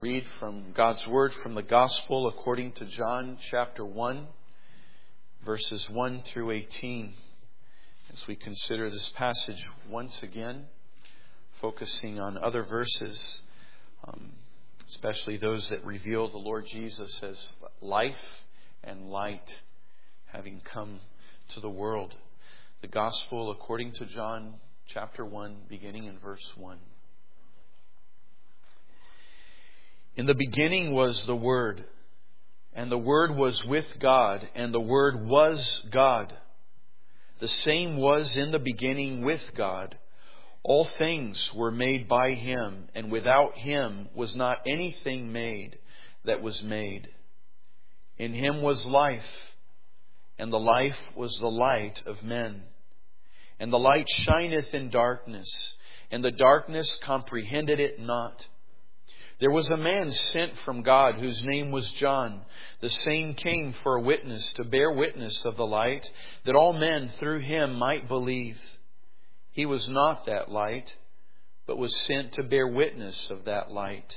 Read from God's Word from the Gospel according to John chapter 1, verses 1 through 18. As we consider this passage once again, focusing on other verses, especially those that reveal the Lord Jesus as life and light, having come to the world. The Gospel according to John chapter 1, beginning in verse 1. In the beginning was the Word, and the Word was with God, and the Word was God. The same was in the beginning with God. All things were made by Him, and without Him was not anything made that was made. In Him was life, and the life was the light of men. And the light shineth in darkness, and the darkness comprehended it not. There was a man sent from God whose name was John. The same came for a witness, to bear witness of the light, that all men through him might believe. He was not that light, but was sent to bear witness of that light.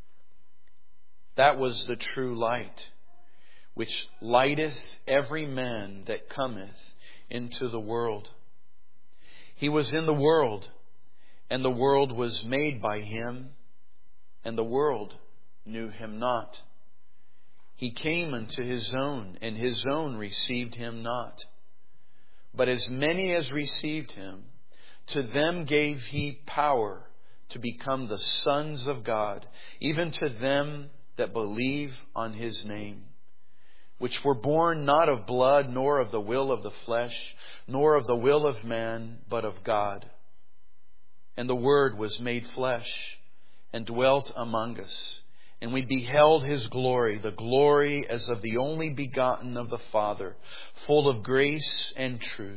That was the true light, which lighteth every man that cometh into the world. He was in the world, and the world was made by Him, and the world knew Him not. He came unto His own, and His own received Him not. But as many as received Him, to them gave He power to become the sons of God, even to them that believe on His name, which were born not of blood, nor of the will of the flesh, nor of the will of man, but of God. And the Word was made flesh, and dwelt among us. And we beheld His glory, the glory as of the only begotten of the Father, full of grace and truth.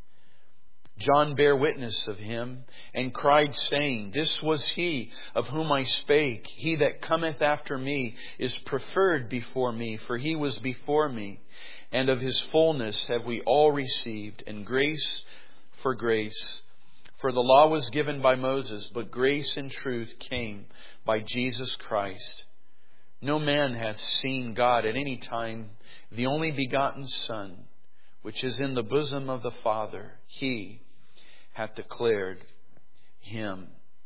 John bare witness of Him, and cried, saying, This was He of whom I spake. He that cometh after me is preferred before me, for He was before me. And of His fullness have we all received, and grace for grace. For the law was given by Moses, but grace and truth came by Jesus Christ. No man hath seen God at any time. The only begotten Son, which is in the bosom of the Father, He hath declared Him.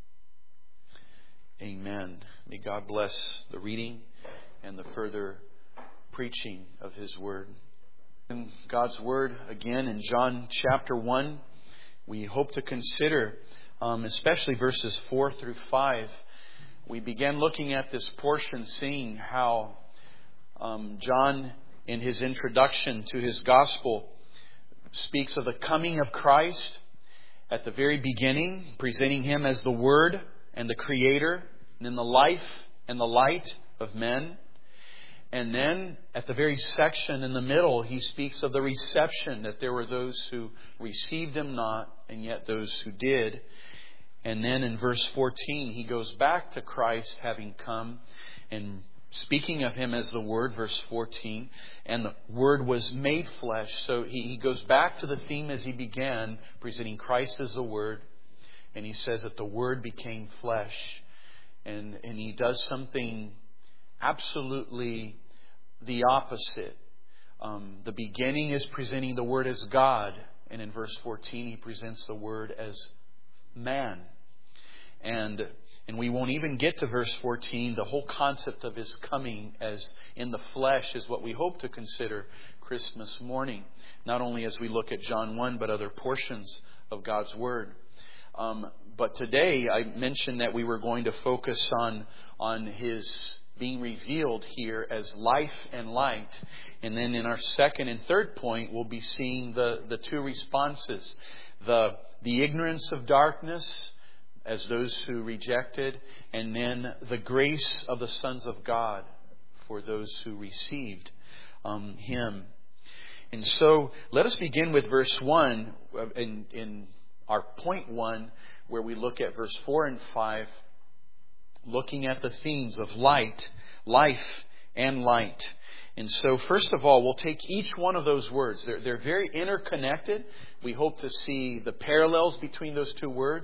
Amen. May God bless the reading and the further preaching of His Word. In God's Word, again in John chapter 1, we hope to consider, especially verses 4 through 5. We began looking at this portion, seeing how John, in his introduction to his gospel, speaks of the coming of Christ at the very beginning, presenting Him as the Word and the Creator, and in the life and the light of men. And then at the very section in the middle, he speaks of the reception, that there were those who received Him not, and yet those who did. And then in verse 14, he goes back to Christ having come and speaking of Him as the Word, verse 14, and the Word was made flesh. So he goes back to the theme as he began, presenting Christ as the Word. And he says that the Word became flesh. And he does something absolutely the opposite. The beginning is presenting the Word as God. And in verse 14, he presents the Word as man. And we won't even get to verse 14. The whole concept of His coming as in the flesh is what we hope to consider Christmas morning. Not only as we look at John 1, but other portions of God's Word. But today I mentioned that we were going to focus on His being revealed here as life and light. And then in our second and third point, we'll be seeing the two responses. The ignorance of darkness as those who rejected, and then the grace of the sons of God for those who received Him. And so let us begin with verse 1 in our point 1, where we look at verse 4 and 5, looking at the themes of light, life, and light. And so first of all, we'll take each one of those words. They're very interconnected. We hope to see the parallels between those two words.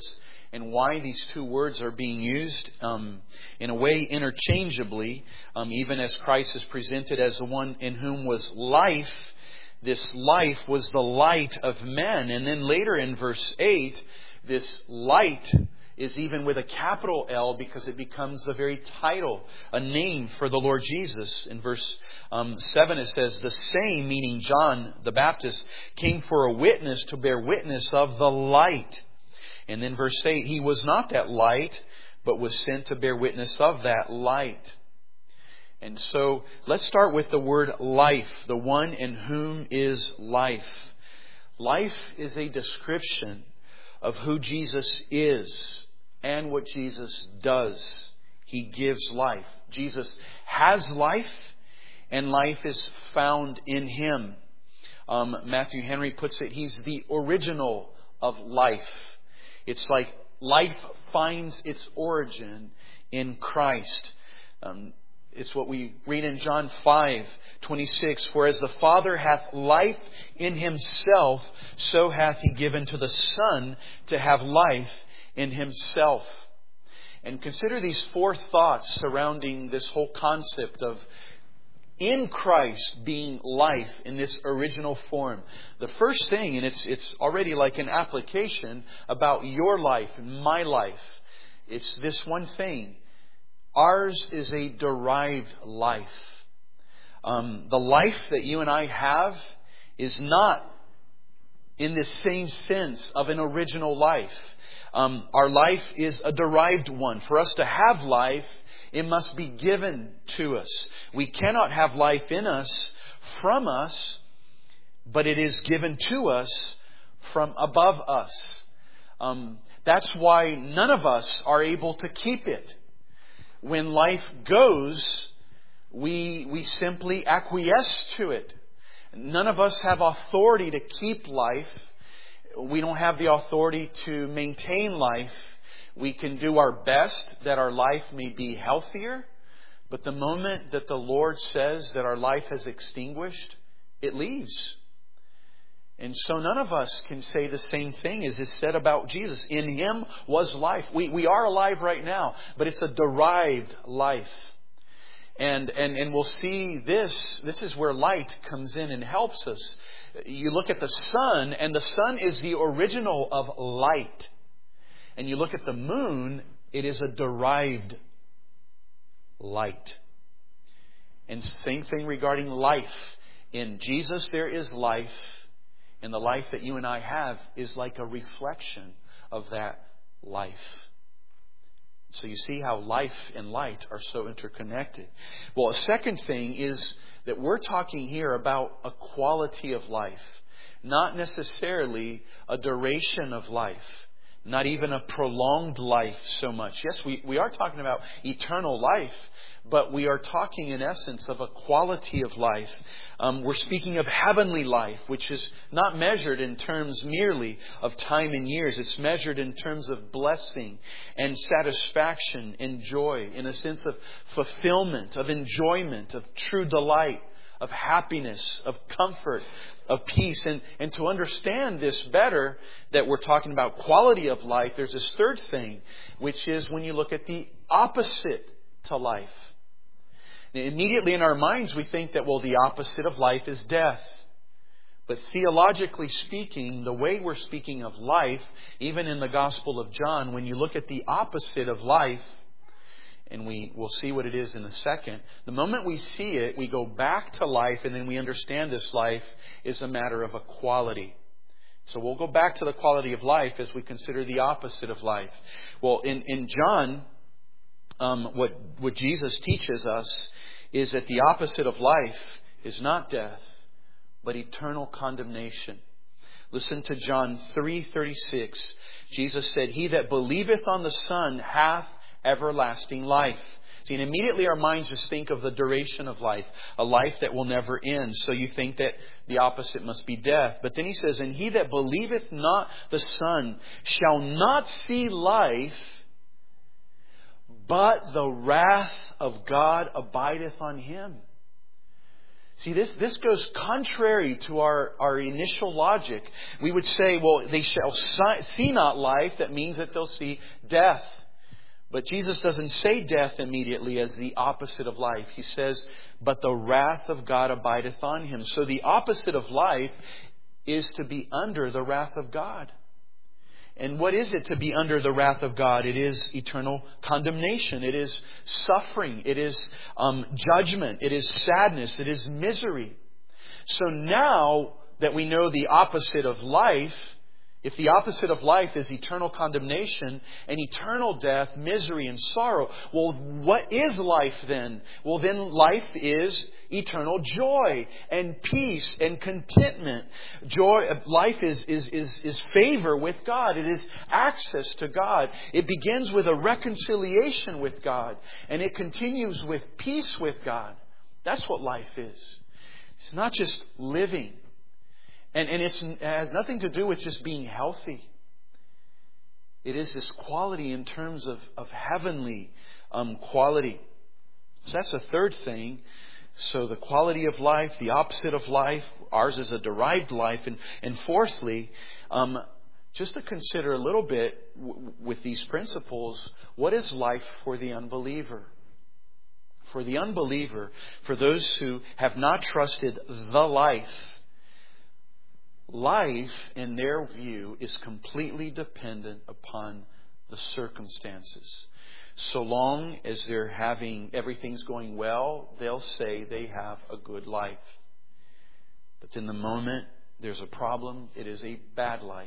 and why these two words are being used in a way interchangeably, even as Christ is presented as the one in whom was life. This life was the light of men. And then later in verse 8, this light is even with a capital L because it becomes the very title, a name for the Lord Jesus. In verse 7 it says, the same, meaning John the Baptist, came for a witness to bear witness of the light. And then verse 8, he was not that light, but was sent to bear witness of that light. And so let's start with the word life, the one in whom is life. Life is a description of who Jesus is and what Jesus does. He gives life. Jesus has life, and life is found in Him. Matthew Henry puts it, He's the original of life. It's like life finds its origin in Christ. It's what we read in John 5:26. For as the Father hath life in Himself, so hath He given to the Son to have life in Himself. And consider these four thoughts surrounding this whole concept of in Christ being life in this original form. The first thing, and it's already like an application about your life and my life. It's this one thing. Ours is a derived life. The life that you and I have is not in the same sense of an original life. Our life is a derived one. For us to have life, it must be given to us. We cannot have life in us from us, but it is given to us from above us. That's why none of us are able to keep it. When life goes, we simply acquiesce to it. None of us have authority to keep life. We don't have the authority to maintain life. We can do our best that our life may be healthier. But the moment that the Lord says that our life has extinguished, it leaves. And so none of us can say the same thing as is said about Jesus. In Him was life. We are alive right now, but it's a derived life. And we'll see this. This is where light comes in and helps us. You look at the sun, and the sun is the original of light. And you look at the moon, it is a derived light. And same thing regarding life. In Jesus there is life. And the life that you and I have is like a reflection of that life. So you see how life and light are so interconnected. Well, a second thing is that we're talking here about a quality of life. Not necessarily a duration of life. Not even a prolonged life so much. Yes, we are talking about eternal life, but we are talking in essence of a quality of life. We're speaking of heavenly life, which is not measured in terms merely of time and years. It's measured in terms of blessing and satisfaction and joy, in a sense of fulfillment, of enjoyment, of true delight, of happiness, of comfort, of peace. And to understand this better, that we're talking about quality of life, there's this third thing, which is when you look at the opposite to life. Now, immediately in our minds we think that, well, the opposite of life is death. But theologically speaking, the way we're speaking of life, even in the Gospel of John, when you look at the opposite of life, and we will see what it is in a second. The moment we see it, we go back to life, and then we understand this life is a matter of a quality. So we'll go back to the quality of life as we consider the opposite of life. Well, in John, what Jesus teaches us is that the opposite of life is not death, but eternal condemnation. Listen to John 3:36. Jesus said, "He that believeth on the Son hath everlasting life." See, and immediately our minds just think of the duration of life, a life that will never end. So you think that the opposite must be death. But then He says, "And he that believeth not the Son shall not see life, but the wrath of God abideth on him." See, this goes contrary to our initial logic. We would say, well, they shall see not life. That means that they'll see death. But Jesus doesn't say death immediately as the opposite of life. He says, but the wrath of God abideth on him. So the opposite of life is to be under the wrath of God. And what is it to be under the wrath of God? It is eternal condemnation. It is suffering. It is judgment. It is sadness. It is misery. So now that we know the opposite of life, if the opposite of life is eternal condemnation and eternal death, misery and sorrow, well, what is life then? Well, then life is eternal joy and peace and contentment. Life is favor with God. It is access to God. It begins with a reconciliation with God, and it continues with peace with God. That's what life is. It's not just living. And it has nothing to do with just being healthy. It is this quality in terms of heavenly quality. So that's the third thing. So the quality of life, the opposite of life, ours is a derived life. And fourthly, just to consider a little bit with these principles, what is life for the unbeliever? For the unbeliever, for those who have not trusted the life, life, in their view, is completely dependent upon the circumstances. So long as everything's going well, they'll say they have a good life. But in the moment there's a problem, it is a bad life.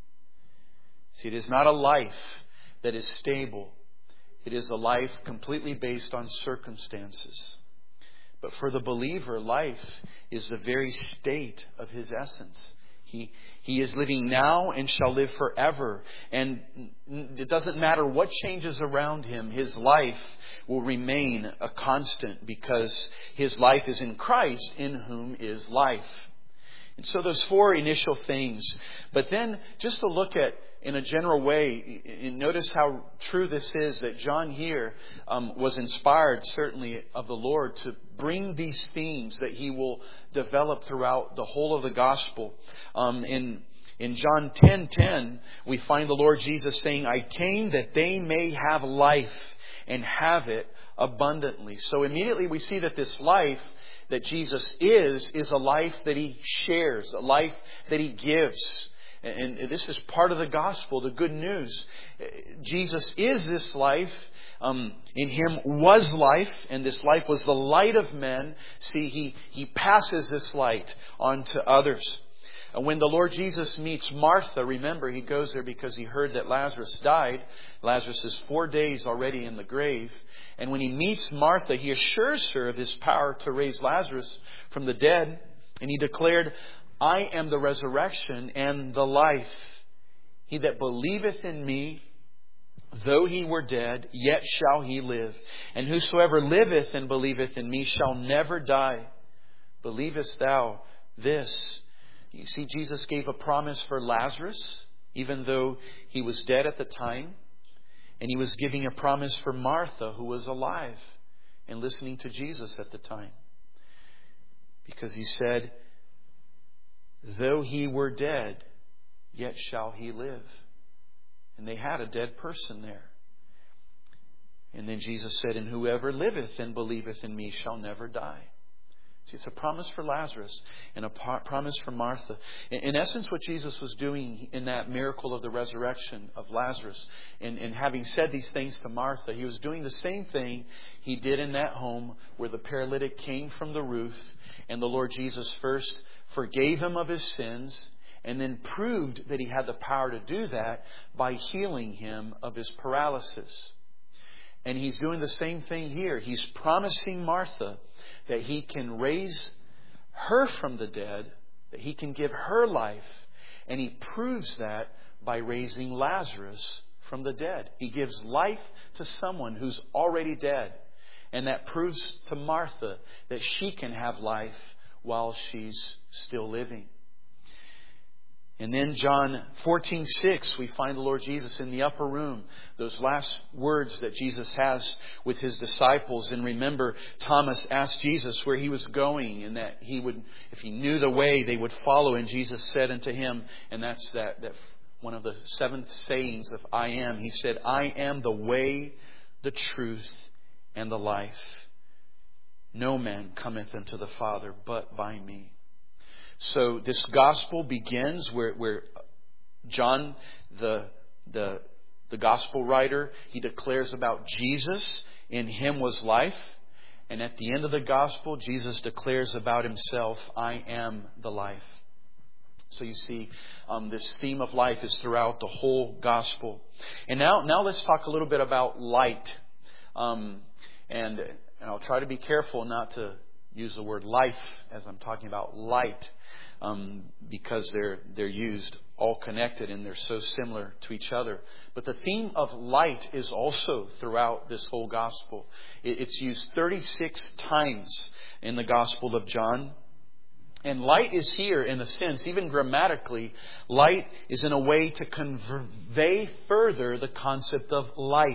See, it is not a life that is stable. It is a life completely based on circumstances. But for the believer, life is the very state of his essence. He is living now and shall live forever. And it doesn't matter what changes around him. His life will remain a constant because his life is in Christ, in whom is life. And so those four initial things. But then just to look at, in a general way, and notice how true this is, that John here was inspired, certainly, of the Lord to bring these themes that he will develop throughout the whole of the gospel. In John 10:10, we find the Lord Jesus saying, I came that they may have life and have it abundantly. So immediately we see that this life that Jesus is a life that he shares, a life that he gives. And this is part of the gospel, the good news. Jesus is this life. In him was life, and this life was the light of men. See, he passes this light on to others. When the Lord Jesus meets Martha, remember, he goes there because he heard that Lazarus died. Lazarus is 4 days already in the grave. And when he meets Martha, he assures her of his power to raise Lazarus from the dead. And he declared, I am the resurrection and the life. He that believeth in me, though he were dead, yet shall he live. And whosoever liveth and believeth in me shall never die. Believest thou this? You see, Jesus gave a promise for Lazarus, even though he was dead at the time. And he was giving a promise for Martha, who was alive and listening to Jesus at the time. Because he said, though he were dead, yet shall he live. And they had a dead person there. And then Jesus said, and whoever liveth and believeth in me shall never die. See, it's a promise for Lazarus and a promise for Martha. In essence, what Jesus was doing in that miracle of the resurrection of Lazarus, and having said these things to Martha, he was doing the same thing he did in that home where the paralytic came from the roof, and the Lord Jesus first forgave him of his sins, and then proved that he had the power to do that by healing him of his paralysis. And he's doing the same thing here. He's promising Martha that he can raise her from the dead, that he can give her life. And he proves that by raising Lazarus from the dead. He gives life to someone who's already dead. And that proves to Martha that she can have life while she's still living. And then John 14:6, we find the Lord Jesus in the upper room. Those last words that Jesus has with His disciples. And remember, Thomas asked Jesus where He was going, and that he would, if he knew the way, they would follow. And Jesus said unto him, and that's that one of the 7 sayings of I am. He said, I am the way, the truth, and the life. No man cometh unto the Father but by me. So this gospel begins where John, the gospel writer, he declares about Jesus. In Him was life. And at the end of the gospel, Jesus declares about Himself, I am the life. So you see, this theme of life is throughout the whole gospel. And now let's talk a little bit about light. And I'll try to be careful not to use the word life as I'm talking about light, because they're used all connected and they're so similar to each other. But the theme of light is also throughout this whole gospel. It's used 36 times in the Gospel of John. And light is here in a sense, even grammatically, light is in a way to convey further the concept of life.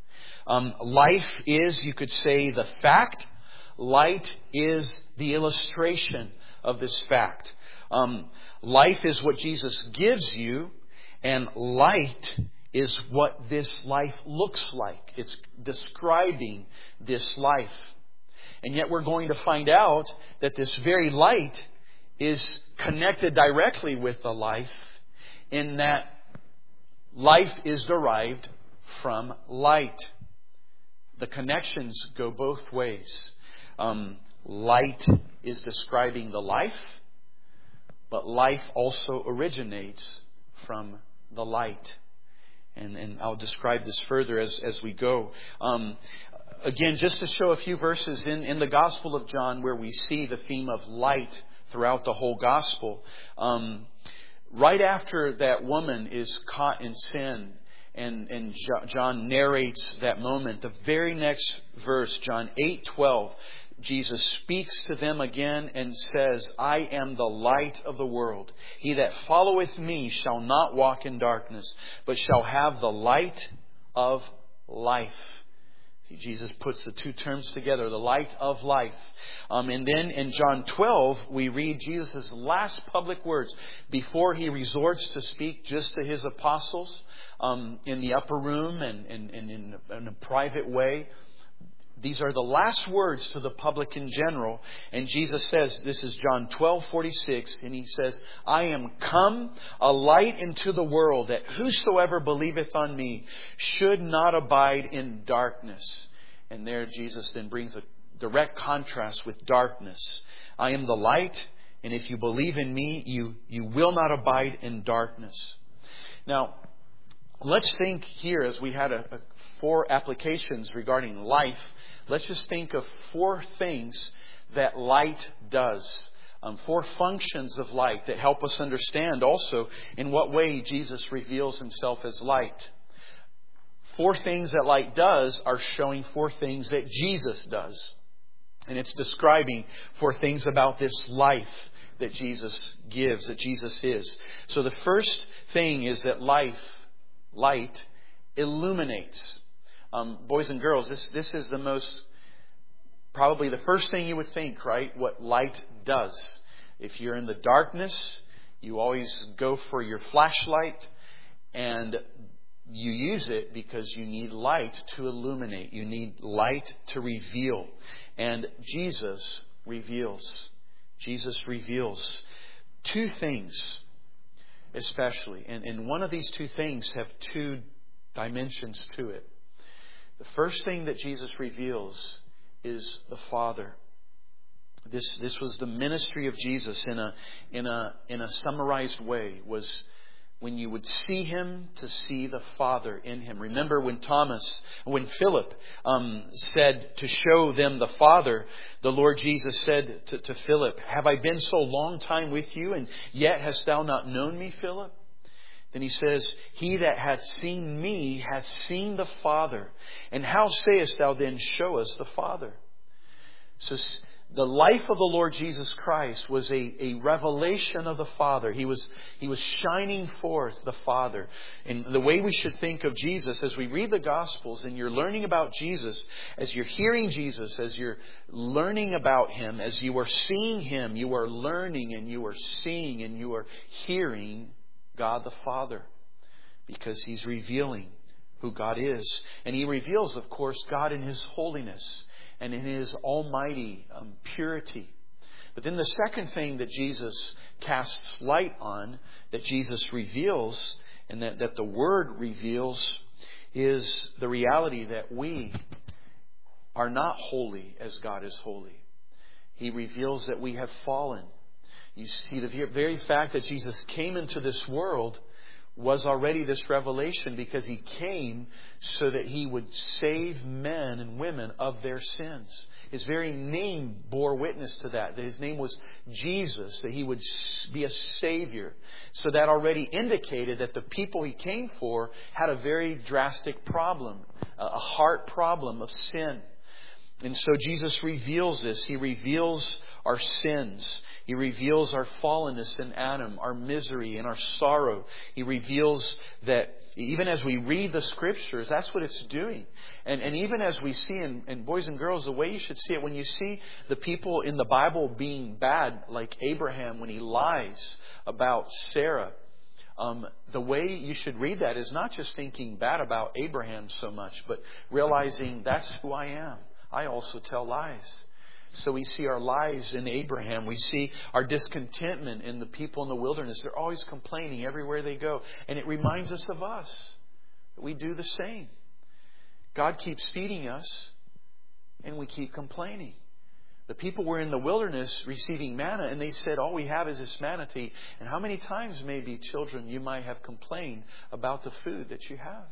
Life is, you could say, the fact. Light is the illustration of this fact. Life is what Jesus gives you, and light is what this life looks like. It's describing this life. And yet we're going to find out that this very light is connected directly with the life, in that life is derived from light. The connections go both ways. Light is describing the life, but life also originates from the light. And I'll describe this further as we go. Again, just to show a few verses in the Gospel of John where we see the theme of light throughout the whole Gospel. Right after that woman is caught in sin, and John narrates that moment, the very next verse, John 8:12, Jesus speaks to them again and says, I am the light of the world. He that followeth me shall not walk in darkness, but shall have the light of life. See, Jesus puts the two terms together, the light of life. And then in John 12, we read Jesus' last public words before He resorts to speak just to His apostles in the upper room and in a private way. These are the last words to the public in general. And Jesus says, this is John 12:46, and He says, I am come a light into the world, that whosoever believeth on me should not abide in darkness. And there Jesus then brings a direct contrast with darkness. I am the light, and if you believe in me, you will not abide in darkness. Now, let's think here, as we had 4 applications regarding life. Let's just think of 4 things that light does. 4 functions of light that help us understand also in what way Jesus reveals Himself as light. 4 things that light does are showing 4 things that Jesus does. And it's describing 4 things about this life that Jesus gives, that Jesus is. So the first thing is that light illuminates. Boys and girls, this is the most, probably the first thing you would think, right? What light does. If you're in the darkness, you always go for your flashlight, and you use it because you need light to illuminate. You need light to reveal. And Jesus reveals. Jesus reveals 2 things especially. And one of these 2 things have 2 dimensions to it. The first thing that Jesus reveals is the Father. This was the ministry of Jesus in a summarized way, was when you would see Him, to see the Father in Him. Remember when Philip said to show them the Father, the Lord Jesus said to Philip, have I been so long time with you, and yet hast thou not known me, Philip? Then He says, he that hath seen me hath seen the Father. And how sayest thou then, show us the Father? So the life of the Lord Jesus Christ was a revelation of the Father. He was shining forth the Father. And the way we should think of Jesus as we read the Gospels and you're learning about Jesus, as you're hearing Jesus, as you're learning about Him, as you are seeing Him, you are learning and you are seeing and you are hearing God the Father. Because He's revealing who God is. And He reveals, of course, God in His holiness and in His almighty purity. But then the second thing that Jesus casts light on, that Jesus reveals, and that the Word reveals, is the reality that we are not holy as God is holy. He reveals that we have fallen. You see, the very fact that Jesus came into this world was already this revelation, because He came so that He would save men and women of their sins. His very name bore witness to that His name was Jesus, that He would be a Savior. So that already indicated that the people He came for had a very drastic problem, a heart problem of sin. And so Jesus reveals this. He reveals our sins. He reveals our fallenness in Adam, our misery and our sorrow. He reveals that even as we read the Scriptures, that's what it's doing. And even as we see, and boys and girls, the way you should see it, when you see the people in the Bible being bad, like Abraham when he lies about Sarah, the way you should read that is not just thinking bad about Abraham so much, but realizing that's who I am. I also tell lies. So we see our lies in Abraham. We see our discontentment in the people in the wilderness. They're always complaining everywhere they go. And it reminds us of us. We do the same. God keeps feeding us and we keep complaining. The people were in the wilderness receiving manna and they said, all we have is this manna to eat. And how many times, maybe children, you might have complained about the food that you have.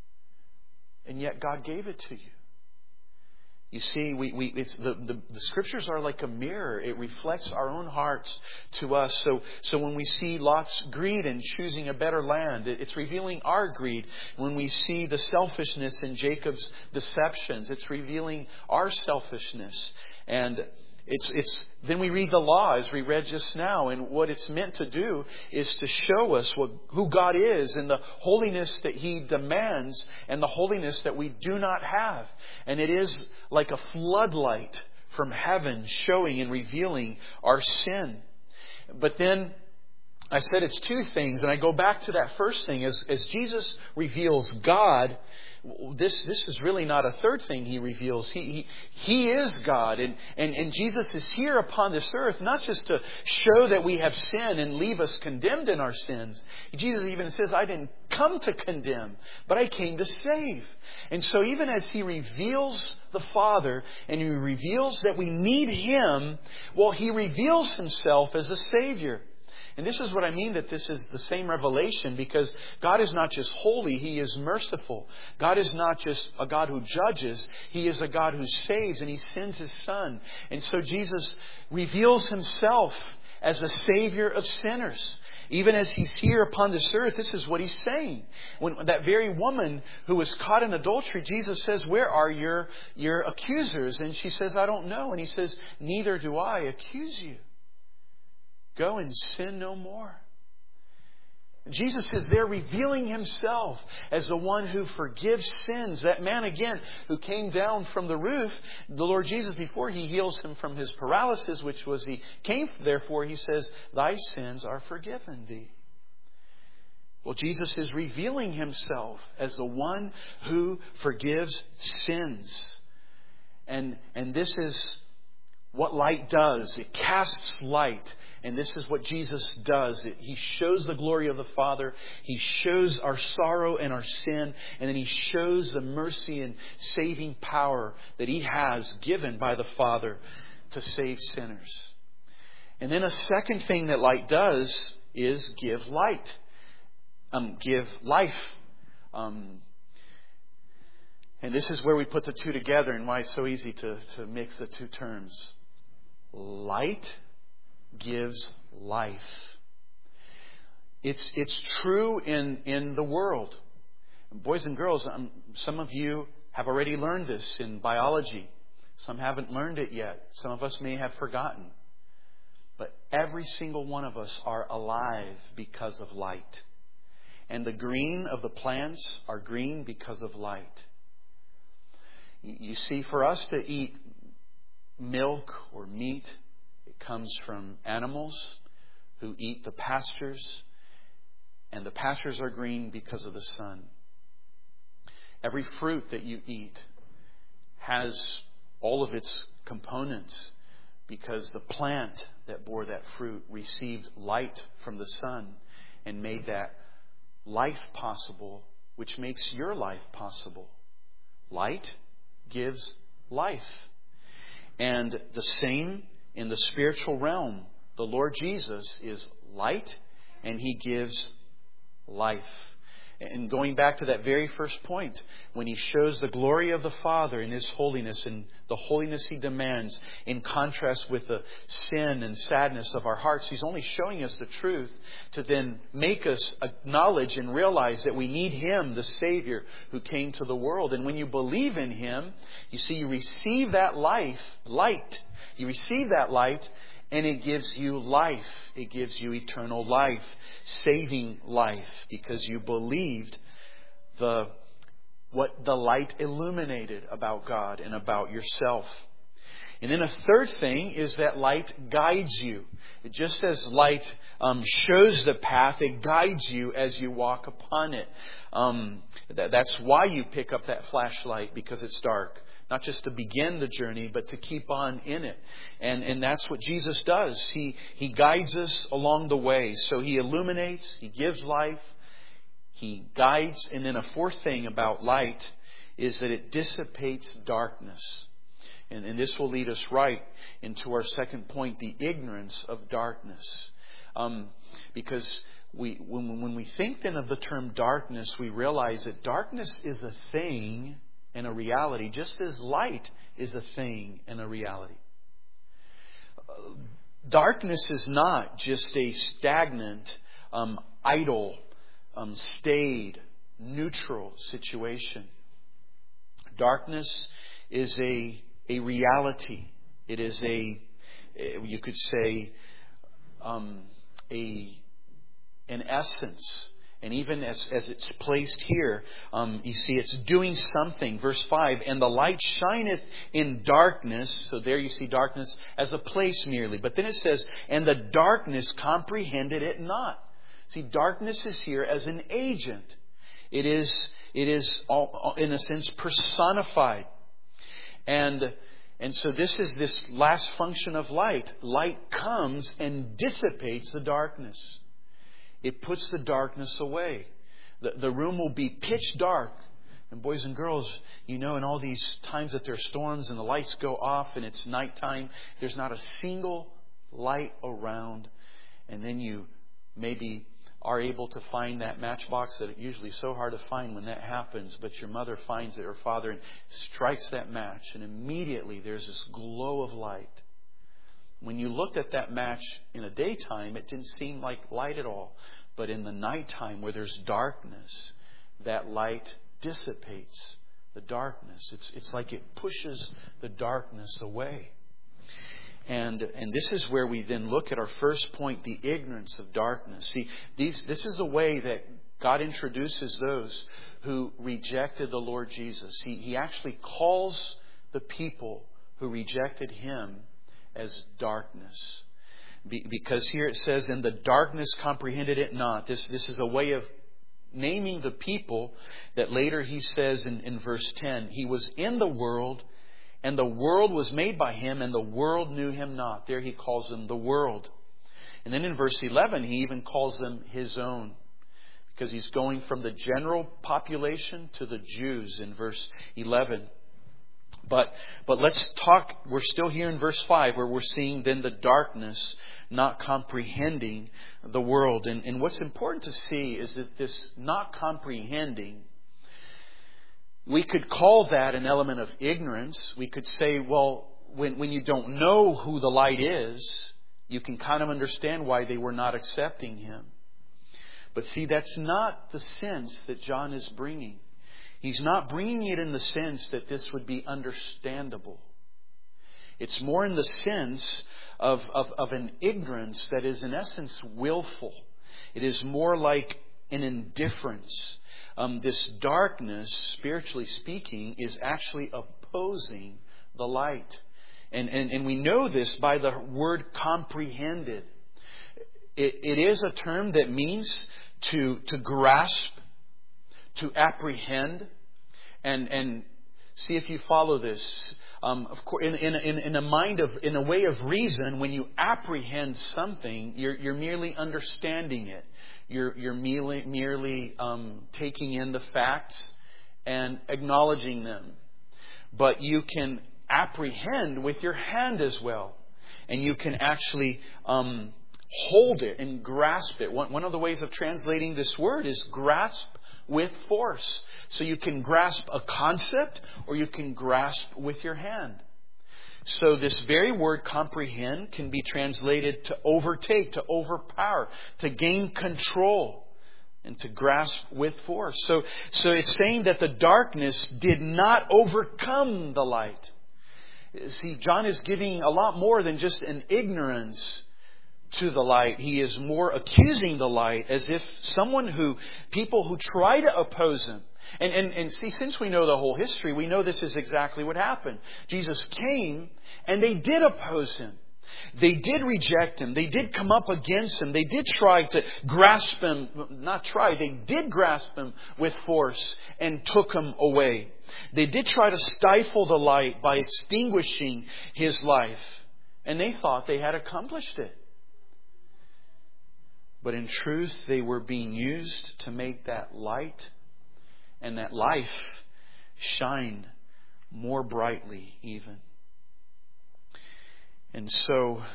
And yet God gave it to you. You see, the Scriptures are like a mirror. It reflects our own hearts to us. So when we see Lot's greed in choosing a better land, it's revealing our greed. When we see the selfishness in Jacob's deceptions, it's revealing our selfishness. And then we read the law as we read just now, and what it's meant to do is to show us who God is and the holiness that He demands and the holiness that we do not have. And it is like a floodlight from heaven showing and revealing our sin. But then I said it's two things, and I go back to that first thing. As Jesus reveals God, this is really not a third thing He reveals. He is God. And Jesus is here upon this earth not just to show that we have sin and leave us condemned in our sins. Jesus even says, I didn't come to condemn, but I came to save. And so even as He reveals the Father and He reveals that we need Him, well, He reveals Himself as a Savior. And this is what I mean, that this is the same revelation, because God is not just holy, He is merciful. God is not just a God who judges, He is a God who saves, and He sends His Son. And so Jesus reveals Himself as a Savior of sinners. Even as He's here upon this earth, this is what He's saying. When that very woman who was caught in adultery, Jesus says, where are your accusers? And she says, I don't know. And He says, neither do I accuse you. Go and sin no more. Jesus is there revealing Himself as the one who forgives sins. That man again who came down from the roof, the Lord Jesus, before He heals him from his paralysis, which was He came therefore, He says, thy sins are forgiven thee. Well, Jesus is revealing Himself as the one who forgives sins. And this is what light does. It casts light. And this is what Jesus does. He shows the glory of the Father. He shows our sorrow and our sin. And then He shows the mercy and saving power that He has given by the Father to save sinners. And then a second thing that light does is give light. Give life. And this is where we put the two together and why it's so easy to mix the two terms. Light gives life. It's true in the world. Boys and girls, some of you have already learned this in biology. Some haven't learned it yet. Some of us may have forgotten. But every single one of us are alive because of light. And the green of the plants are green because of light. You see, for us to eat milk or meat, it comes from animals who eat the pastures. And the pastures are green because of the sun. Every fruit that you eat has all of its components because the plant that bore that fruit received light from the sun and made that life possible, which makes your life possible. Light gives life. And the same in the spiritual realm. The Lord Jesus is light and He gives life. And going back to that very first point, when He shows the glory of the Father in His holiness and the holiness He demands in contrast with the sin and sadness of our hearts, He's only showing us the truth to then make us acknowledge and realize that we need Him, the Savior who came to the world. And when you believe in Him, you see, you receive that light. You receive that light, and it gives you life. It gives you eternal life, saving life, because you believed what the light illuminated about God and about yourself. And then a third thing is that light guides you. Just as light shows the path, it guides you as you walk upon it. That's why you pick up that flashlight, because it's dark. Not just to begin the journey, but to keep on in it. And that's what Jesus does. He guides us along the way. So He illuminates, He gives life, He guides. And then a fourth thing about light is that it dissipates darkness. And this will lead us right into our second point, the ignorance of darkness. Because when we think then of the term darkness, we realize that darkness is a thing and a reality, just as light is a thing and a reality. Darkness is not just a stagnant, idle, staid, neutral situation. Darkness is a reality. It is you could say, an essence. And even as it's placed here, you see it's doing something. Verse 5, and the light shineth in darkness. So there you see darkness as a place merely. But then it says, and the darkness comprehended it not. See, darkness is here as an agent. It is all, in a sense, personified. And so this is this last function of light. Light comes and dissipates the darkness. It puts the darkness away. The room will be pitch dark. And boys and girls, you know, in all these times that there are storms and the lights go off and it's nighttime, there's not a single light around. And then you maybe are able to find that matchbox that it's usually so hard to find when that happens. But your mother finds it, or father, and strikes that match. And immediately there's this glow of light. When you looked at that match in the daytime, it didn't seem like light at all. But in the nighttime, where there's darkness, that light dissipates the darkness. It's like it pushes the darkness away. And this is where we then look at our first point, the ignorance of darkness. See, this is a way that God introduces those who rejected the Lord Jesus. He actually calls the people who rejected Him as darkness. Because here it says, and the darkness comprehended it not. This is a way of naming the people that later He says in verse 10, He was in the world, and the world was made by Him, and the world knew Him not. There He calls them the world. And then in verse 11, He even calls them His own. Because He's going from the general population to the Jews in verse 11. But let's talk, we're still here in verse 5 where we're seeing then the darkness not comprehending the world. And what's important to see is that this not comprehending, we could call that an element of ignorance. We could say, well, when you don't know who the light is, you can kind of understand why they were not accepting Him. But see, that's not the sense that John is bringing. He's not bringing it in the sense that this would be understandable. It's more in the sense of an ignorance that is in essence willful. It is more like an indifference. This darkness, spiritually speaking, is actually opposing the light. And we know this by the word comprehended. It is a term that means to grasp, to apprehend, and see if you follow this. Of course, in a way of reason, when you apprehend something, you're merely understanding it. You're merely taking in the facts and acknowledging them. But you can apprehend with your hand as well, and you can actually hold it and grasp it. One of the ways of translating this word is grasp with force. So you can grasp a concept or you can grasp with your hand. So this very word comprehend can be translated to overtake, to overpower, to gain control, and to grasp with force. So it's saying that the darkness did not overcome the light. See, John is giving a lot more than just an ignorance to the light. He is more accusing the light as if people who try to oppose Him. And see, since we know the whole history, we know this is exactly what happened. Jesus came and they did oppose Him. They did reject Him. They did come up against Him. They did try to grasp Him. They did grasp Him with force and took Him away. They did try to stifle the light by extinguishing His life. And they thought they had accomplished it. But in truth, they were being used to make that light and that life shine more brightly even. And so,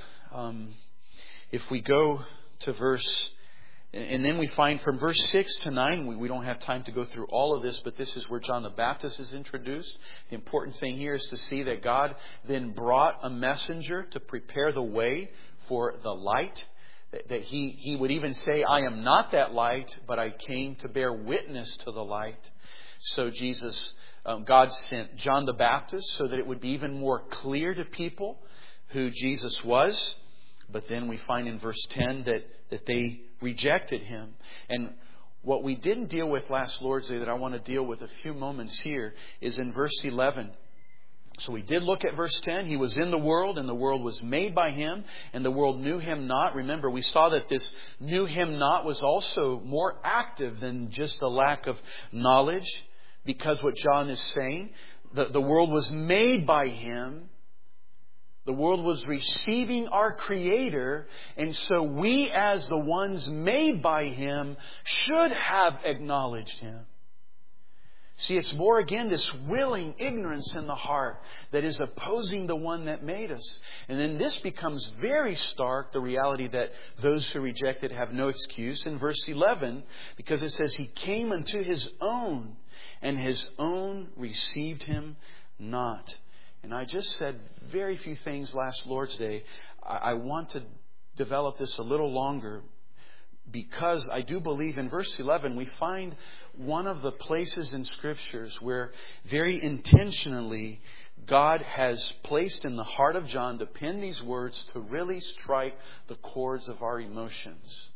if we go to verse, and then we find from verse 6 to 9, we don't have time to go through all of this, but this is where John the Baptist is introduced. The important thing here is to see that God then brought a messenger to prepare the way for the light. That he would even say, I am not that light, but I came to bear witness to the light. So God sent John the Baptist so that it would be even more clear to people who Jesus was. But then we find in verse 10 that they rejected Him. And what we didn't deal with last Lord's Day that I want to deal with a few moments here is in verse 11. So we did look at verse 10. He was in the world, and the world was made by Him, and the world knew Him not. Remember, we saw that this knew Him not was also more active than just a lack of knowledge, because what John is saying, the world was made by Him. The world was receiving our Creator, and so we as the ones made by Him should have acknowledged Him. See, it's more, again, this willing ignorance in the heart that is opposing the one that made us. And then this becomes very stark, the reality that those who rejected have no excuse. In verse 11, because it says, He came unto His own, and His own received Him not. And I just said very few things last Lord's Day. I want to develop this a little longer, because I do believe in verse 11 we find one of the places in Scriptures where very intentionally God has placed in the heart of John to pen these words to really strike the chords of our emotions.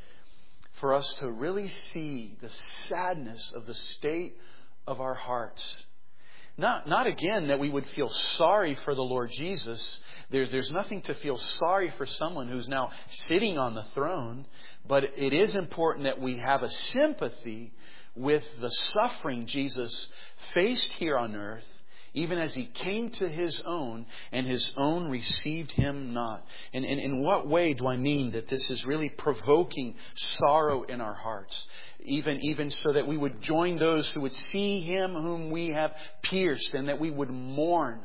For us to really see the sadness of the state of our hearts. Not again that we would feel sorry for the Lord Jesus. There's nothing to feel sorry for someone who's now sitting on the throne. But it is important that we have a sympathy with the suffering Jesus faced here on earth, even as He came to His own, and His own received Him not. And in what way do I mean that this is really provoking sorrow in our hearts? Even so that we would join those who would see Him whom we have pierced, and that we would mourn.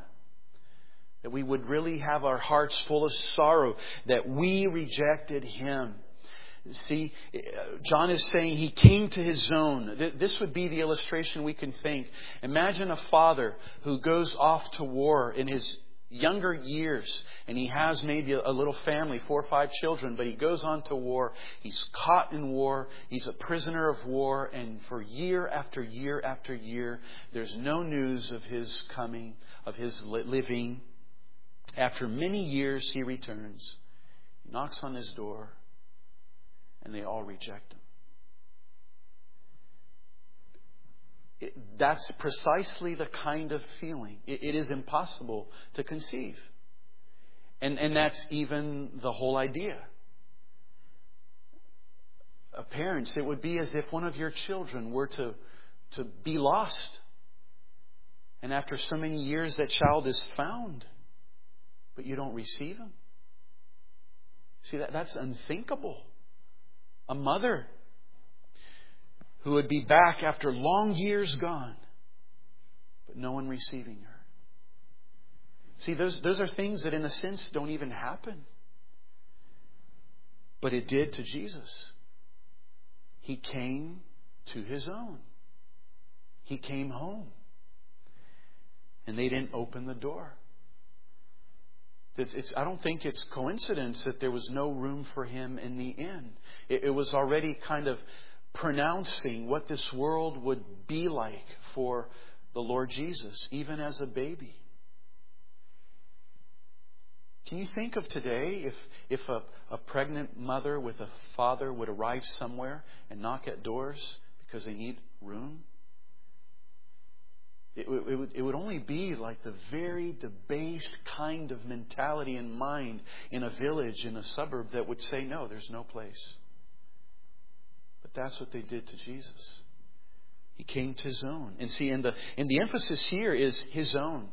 That we would really have our hearts full of sorrow that we rejected Him. See, John is saying He came to His own. This would be the illustration we can think. Imagine a father who goes off to war in his younger years, and he has maybe a little family, 4 or 5 children, but he goes on to war. He's caught in war. He's a prisoner of war, and for year after year after year, there's no news of his coming, of his living. After many years, He returns, knocks on His door, and they all reject Him. That's precisely the kind of feeling. It is impossible to conceive. And that's even the whole idea. Parents, it would be as if one of your children were to be lost. And after so many years, that child is found, but you don't receive him. See, that's unthinkable. A mother who would be back after long years gone, but no one receiving her. See, those are things that in a sense don't even happen. But it did to Jesus. He came to His own. He came home. And they didn't open the door. I don't think it's coincidence that there was no room for Him in the inn. It was already kind of pronouncing what this world would be like for the Lord Jesus, even as a baby. Can you think of today if a pregnant mother with a father would arrive somewhere and knock at doors because they need room? It would only be like the very debased kind of mentality and mind in a village, in a suburb, that would say, no, there's no place. But that's what they did to Jesus. He came to His own. And see, and the emphasis here is His own.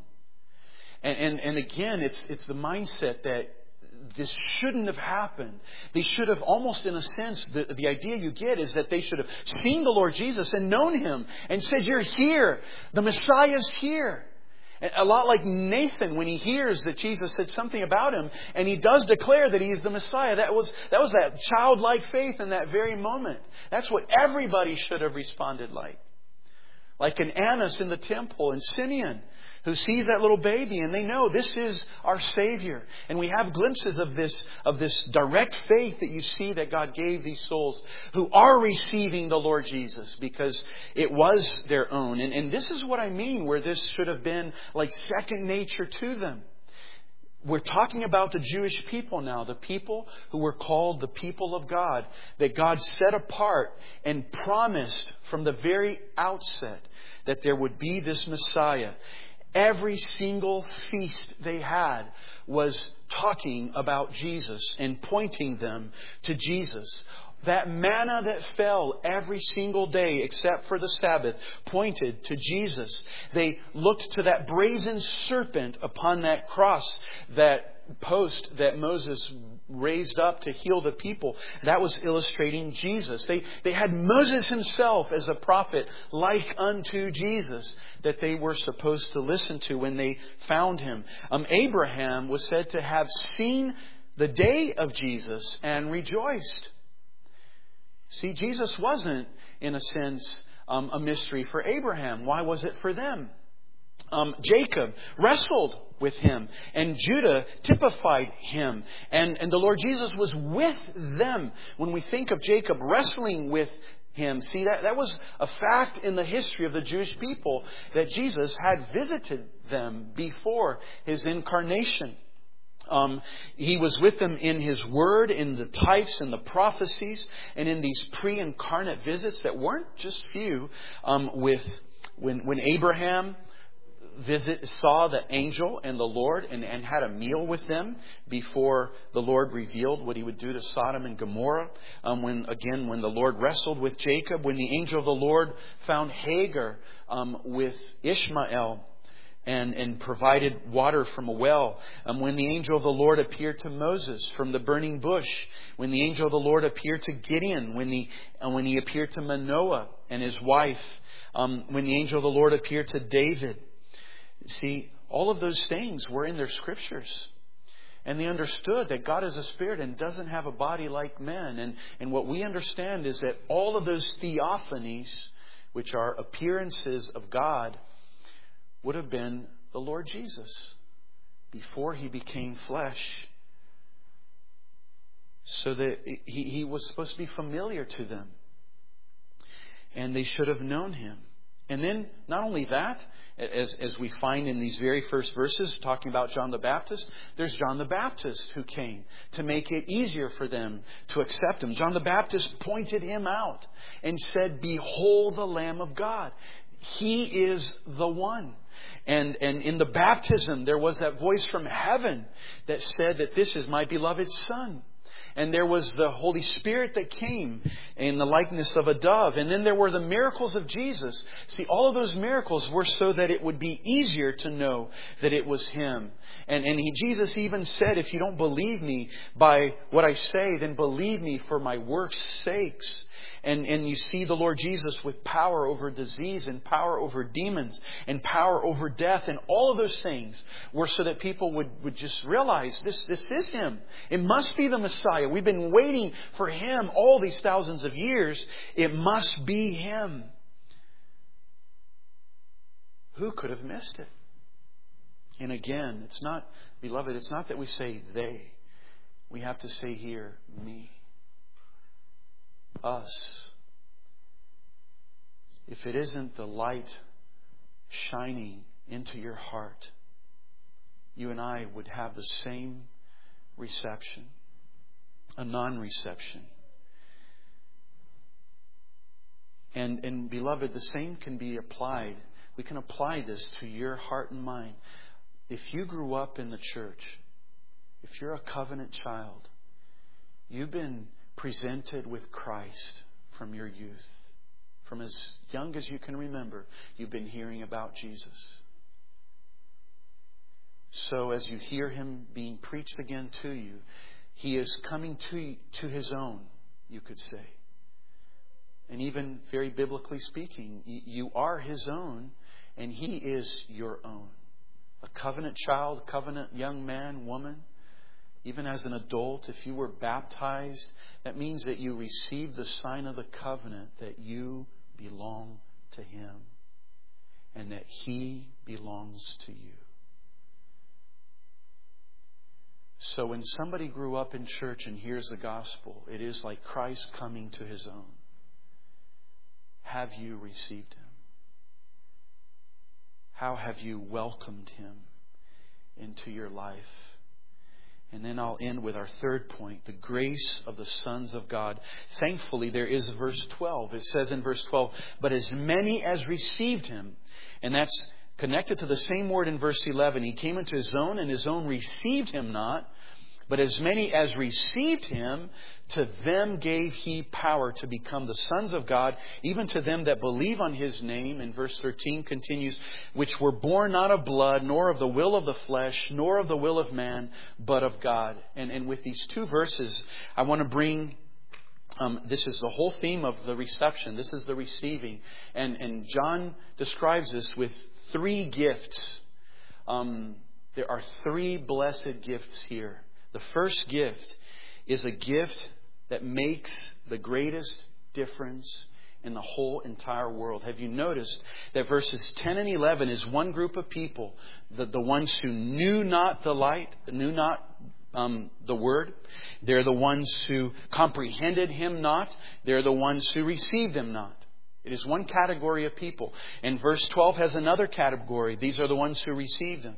And again, it's the mindset that this shouldn't have happened. They should have, almost in a sense, the idea you get is that they should have seen the Lord Jesus and known Him and said, "You're here. The Messiah's here." A lot like Nathan when he hears that Jesus said something about him, and he does declare that He is the Messiah. That was that childlike faith in that very moment. That's what everybody should have responded like. Like an Annas in the temple, and Simeon, who sees that little baby and they know this is our Savior. And we have glimpses of this direct faith that you see that God gave these souls who are receiving the Lord Jesus because it was their own. And this is what I mean, where this should have been like second nature to them. We're talking about the Jewish people now, the people who were called the people of God, that God set apart and promised from the very outset that there would be this Messiah. Every single feast they had was talking about Jesus and pointing them to Jesus. That manna that fell every single day except for the Sabbath pointed to Jesus. They looked to that brazen serpent upon that cross, that post that Moses raised up to heal the people. That was illustrating Jesus. They had Moses himself as a prophet like unto Jesus that they were supposed to listen to when they found Him. Abraham was said to have seen the day of Jesus and rejoiced. See, Jesus wasn't, in a sense, a mystery for Abraham. Why was it for them? Jacob wrestled with Him, and Judah typified Him, and the Lord Jesus was with them. When we think of Jacob wrestling with Him, see, that was a fact in the history of the Jewish people, that Jesus had visited them before His incarnation. He was with them in His Word, in the types and the prophecies, and in these pre-incarnate visits that weren't just few. When Abraham saw the angel and the Lord and had a meal with them before the Lord revealed what He would do to Sodom and Gomorrah. When the Lord wrestled with Jacob, when the angel of the Lord found Hagar with Ishmael and provided water from a well. When the angel of the Lord appeared to Moses from the burning bush. When the angel of the Lord appeared to Gideon. When he appeared to Manoah and his wife. When the angel of the Lord appeared to David. See, all of those things were in their scriptures. And they understood that God is a spirit and doesn't have a body like men. And what we understand is that all of those theophanies, which are appearances of God, would have been the Lord Jesus before He became flesh. So that He was supposed to be familiar to them. And they should have known Him. And then, not only that, as we find in these very first verses talking about John the Baptist, there's John the Baptist who came to make it easier for them to accept Him. John the Baptist pointed Him out and said, "Behold the Lamb of God. He is the one." And in the baptism, there was that voice from heaven that said that this is my beloved Son. And there was the Holy Spirit that came in the likeness of a dove. And then there were the miracles of Jesus. See, all of those miracles were so that it would be easier to know that it was Him. And Jesus even said, if you don't believe me by what I say, then believe me for my work's sakes. And you see the Lord Jesus with power over disease and power over demons and power over death. And all of those things were so that people would just realize this is Him. It must be the Messiah. We've been waiting for Him all these thousands of years. It must be Him. Who could have missed it? And again, it's not, beloved, it's not that we say they. We have to say here, me. Us. If it isn't the light shining into your heart, you and I would have the same reception, a non-reception. And beloved, the same can be applied. We can apply this to your heart and mind. If you grew up in the church, if you're a covenant child, you've been presented with Christ from your youth. From as young as you can remember, you've been hearing about Jesus. So as you hear Him being preached again to you, He is coming to His own, you could say. And even very biblically speaking, you are His own and He is your own. A covenant child, covenant young man, woman, even as an adult, if you were baptized, that means that you received the sign of the covenant that you belong to Him and that He belongs to you. So when somebody grew up in church and hears the gospel, it is like Christ coming to His own. Have you received Him? How have you welcomed Him into your life? And then I'll end with our third point, the grace of the sons of God. Thankfully, there is verse 12. It says in verse 12, but as many as received Him, and that's connected to the same word in verse 11. He came into His own, and His own received Him not. But as many as received Him, to them gave He power to become the sons of God, even to them that believe on His name. And verse 13 continues, which were born not of blood, nor of the will of the flesh, nor of the will of man, but of God. And with these two verses, I want to bring, this is the whole theme of the reception. This is the receiving. And John describes this with three gifts. There are three blessed gifts here. The first gift is a gift that makes the greatest difference in the whole entire world. Have you noticed that verses 10 and 11 is one group of people, the ones who knew not the light, knew not the Word. They're the ones who comprehended Him not. They're the ones who received Him not. It is one category of people. And verse 12 has another category. These are the ones who received Him.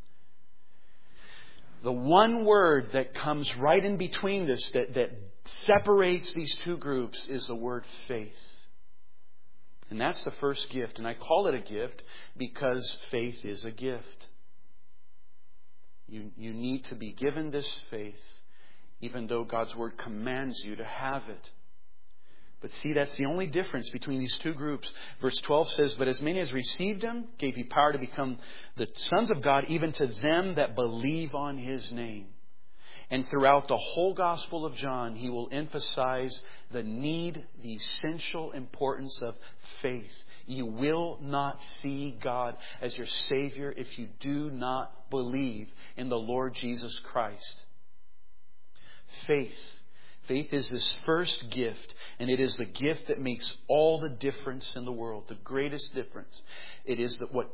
The one word that comes right in between this, that separates these two groups, is the word faith. And that's the first gift. And I call it a gift because faith is a gift. You need to be given this faith, even though God's Word commands you to have it. But see, that's the only difference between these two groups. Verse 12 says, but as many as received Him, gave He power to become the sons of God, even to them that believe on His name. And throughout the whole Gospel of John, he will emphasize the need, the essential importance of faith. You will not see God as your Savior if you do not believe in the Lord Jesus Christ. Faith. Faith is this first gift, and it is the gift that makes all the difference in the world, the greatest difference. It is what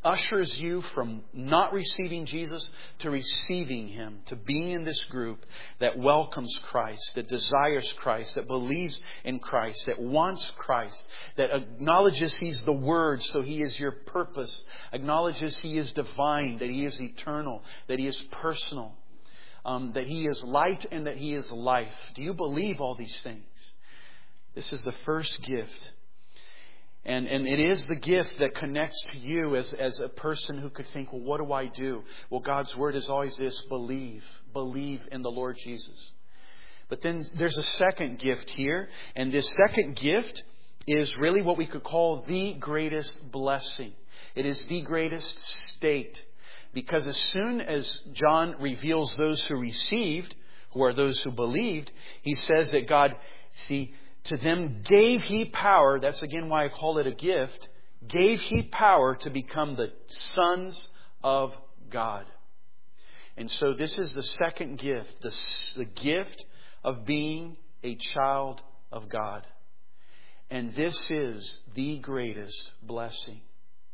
ushers you from not receiving Jesus to receiving Him, to being in this group that welcomes Christ, that desires Christ, that believes in Christ, that wants Christ, that acknowledges He's the Word, so He is your purpose, acknowledges He is divine, that He is eternal, that He is personal, that He is light and that He is life. Do you believe all these things? This is the first gift. And it is the gift that connects to you as a person who could think, well, what do I do? Well, God's Word is always this: believe. Believe in the Lord Jesus. But then there's a second gift here. And this second gift is really what we could call the greatest blessing. It is the greatest state. Because as soon as John reveals those who received, who are those who believed, he says that God, to them gave He power. That's again why I call it a gift. Gave He power to become the sons of God. And so this is the second gift. The gift of being a child of God. And this is the greatest blessing.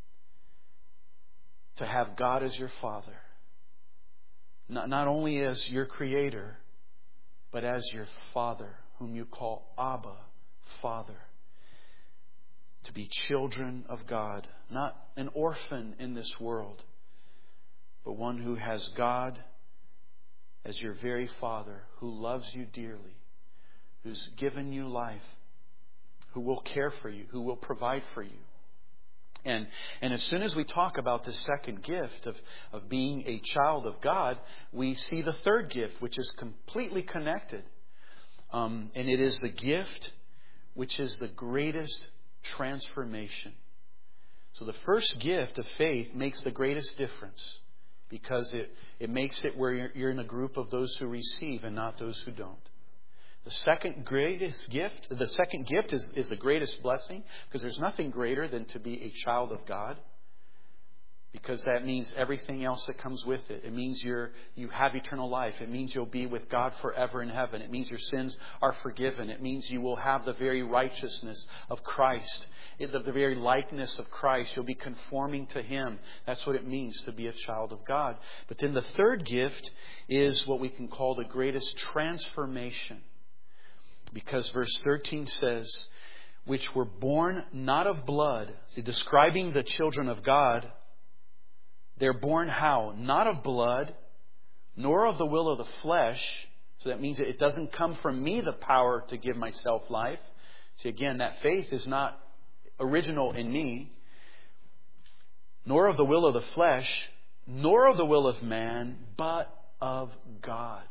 To have God as your Father. Not only as your Creator, but as your Father, whom you call Abba, Father. To be children of God. Not an orphan in this world, but one who has God as your very Father, who loves you dearly, who's given you life, who will care for you, who will provide for you. And as soon as we talk about this second gift of being a child of God, we see the third gift, which is completely connected. And it is the gift which is the greatest transformation. So the first gift of faith makes the greatest difference because it makes it where you're in a group of those who receive and not those who don't. The second gift is the greatest blessing because there's nothing greater than to be a child of God. Because that means everything else that comes with it. It means you have eternal life. It means you'll be with God forever in heaven. It means your sins are forgiven. It means you will have the very righteousness of Christ. The very likeness of Christ. You'll be conforming to Him. That's what it means to be a child of God. But then the third gift is what we can call the greatest transformation. Because verse 13 says, which were born not of blood. See, describing the children of God, they're born how? Not of blood, nor of the will of the flesh. So that means that it doesn't come from me, the power to give myself life. See, again, that faith is not original in me. Nor of the will of the flesh, nor of the will of man, but of God.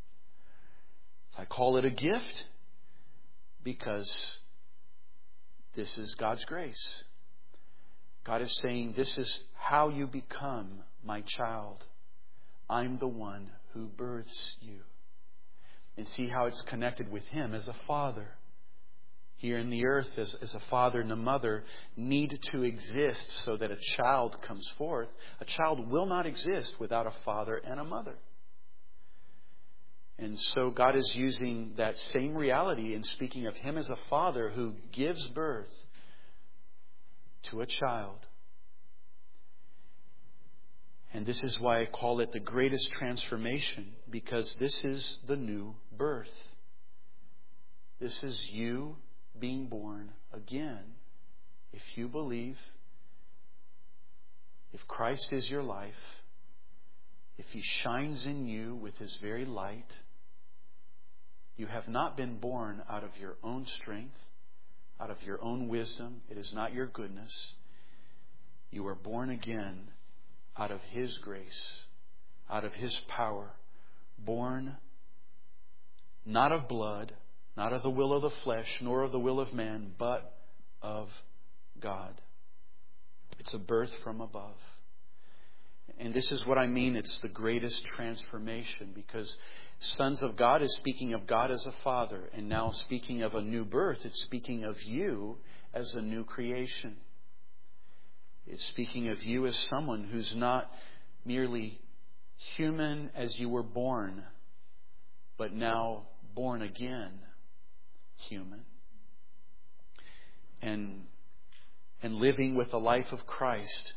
I call it a gift because this is God's grace. God is saying, this is how you become my child. I'm the one who births you. And see how it's connected with Him as a father. Here in the earth, as a father and a mother need to exist so that a child comes forth. A child will not exist without a father and a mother. And so God is using that same reality in speaking of Him as a father who gives birth to a child. And this is why I call it the greatest transformation, because this is the new birth. This is you being born again. If you believe, if Christ is your life, if He shines in you with His very light, you have not been born out of your own strength, out of your own wisdom. It is not your goodness. You are born again out of His grace, out of His power. Born not of blood, not of the will of the flesh, nor of the will of man, but of God. It's a birth from above. And this is what I mean. It's the greatest transformation because sons of God is speaking of God as a father. And now speaking of a new birth, it's speaking of you as a new creation. It's speaking of you as someone who's not merely human as you were born, but now born again human. And living with the life of Christ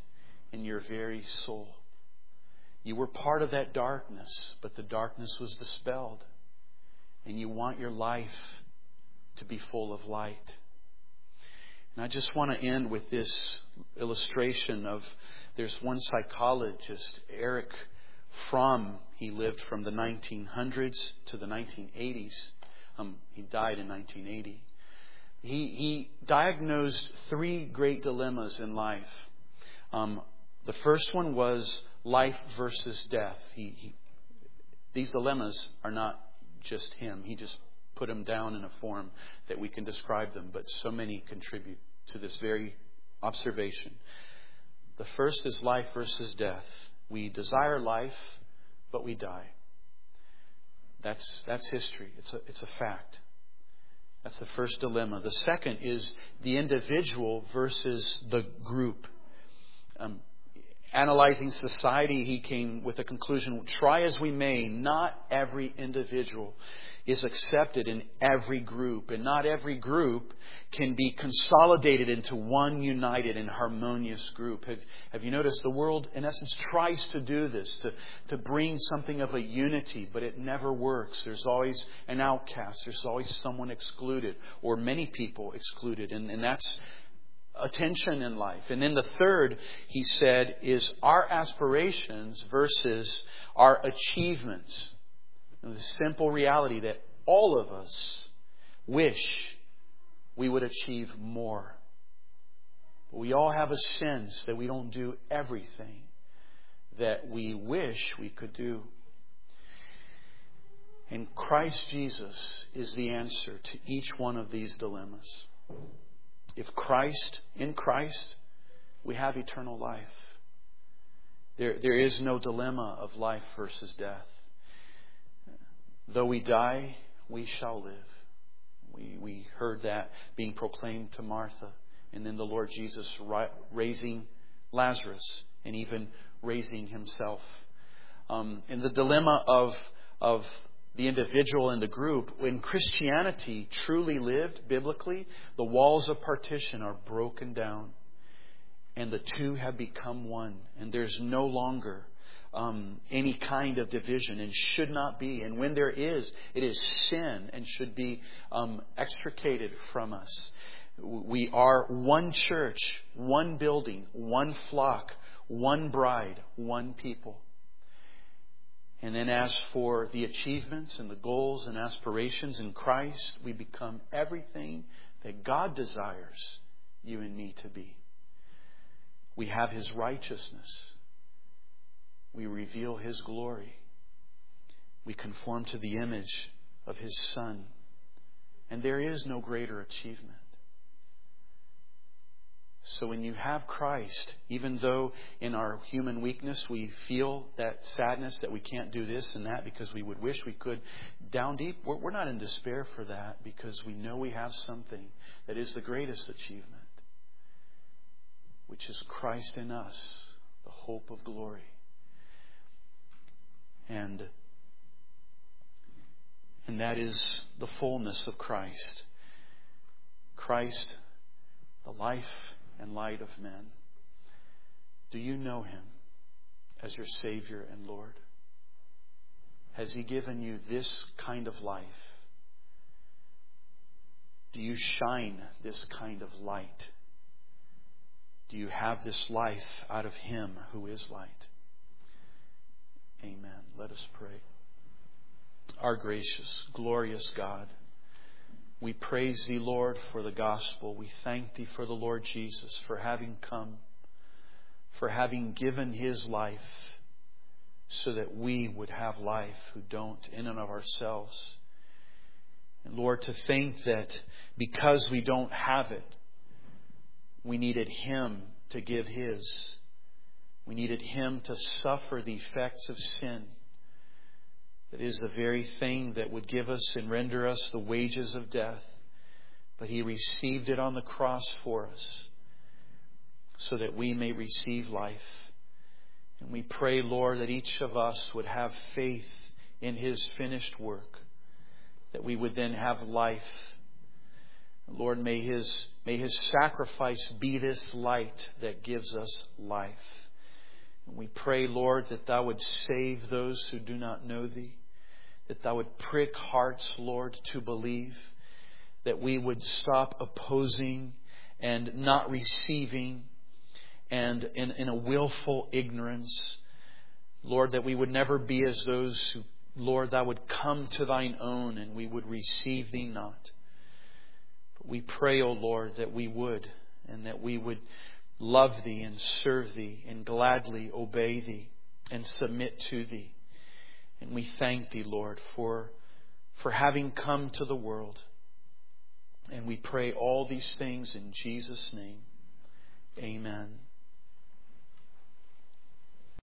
in your very soul. You were part of that darkness, but the darkness was dispelled. And you want your life to be full of light. And I just want to end with this illustration of, there's one psychologist, Erich Fromm. He lived from the 1900s to the 1980s. He died in 1980. He diagnosed 3 great dilemmas in life. The first one was life versus death. These dilemmas are not just him. He just put them down in a form that we can describe them, but so many contribute to this very observation. The first is life versus death. We desire life, but we die. That's history. It's a fact. That's the first dilemma. The second is the individual versus the group. Analyzing society, he came with a conclusion: try as we may, not every individual is accepted in every group. And not every group can be consolidated into one united and harmonious group. Have you noticed the world, in essence, tries to do this, to bring something of a unity, but it never works. There's always an outcast. There's always someone excluded, or many people excluded. And that's a tension in life. And then the third, he said, is our aspirations versus our achievements. The simple reality that all of us wish we would achieve more. But we all have a sense that we don't do everything that we wish we could do. And Christ Jesus is the answer to each one of these dilemmas. In Christ, we have eternal life. There is no dilemma of life versus death. Though we die, we shall live. We heard that being proclaimed to Martha. And then the Lord Jesus raising Lazarus and even raising Himself. In the dilemma of the individual and the group, when Christianity truly lived biblically, the walls of partition are broken down. And the two have become one. And there's no longer any kind of division, and should not be. And when there is, it is sin and should be extricated from us. We are one church, one building, one flock, one bride, one people. And then as for the achievements and the goals and aspirations in Christ, we become everything that God desires you and me to be. We have His righteousness. We reveal His glory. We conform to the image of His Son. And there is no greater achievement. So when you have Christ, even though in our human weakness we feel that sadness that we can't do this and that because we would wish we could, down deep, we're not in despair for that, because we know we have something that is the greatest achievement, which is Christ in us, the hope of glory. And that is the fullness of Christ. Christ, the life and light of men. Do you know Him as your Savior and Lord? Has He given you this kind of life? Do you shine this kind of light? Do you have this life out of Him who is light? Amen. Let us pray. Our gracious, glorious God, we praise Thee, Lord, for the gospel. We thank Thee for the Lord Jesus, for having come, for having given His life so that we would have life who don't in and of ourselves. And Lord, to think that because we don't have it, we needed Him to give His. We needed Him to suffer the effects of sin. That is the very thing that would give us and render us the wages of death. But He received it on the cross for us so that we may receive life. And we pray, Lord, that each of us would have faith in His finished work, that we would then have life. Lord, may His sacrifice be this light that gives us life. And we pray, Lord, that Thou would save those who do not know Thee, that Thou would prick hearts, Lord, to believe, that we would stop opposing and not receiving, and in a willful ignorance, Lord, that we would never be as those who, Lord, Thou would come to Thine own and we would receive Thee not. But we pray, O Lord, that we would, and that we would love Thee and serve Thee and gladly obey Thee and submit to Thee. And we thank Thee, Lord, for having come to the world. And we pray all these things in Jesus' name. Amen.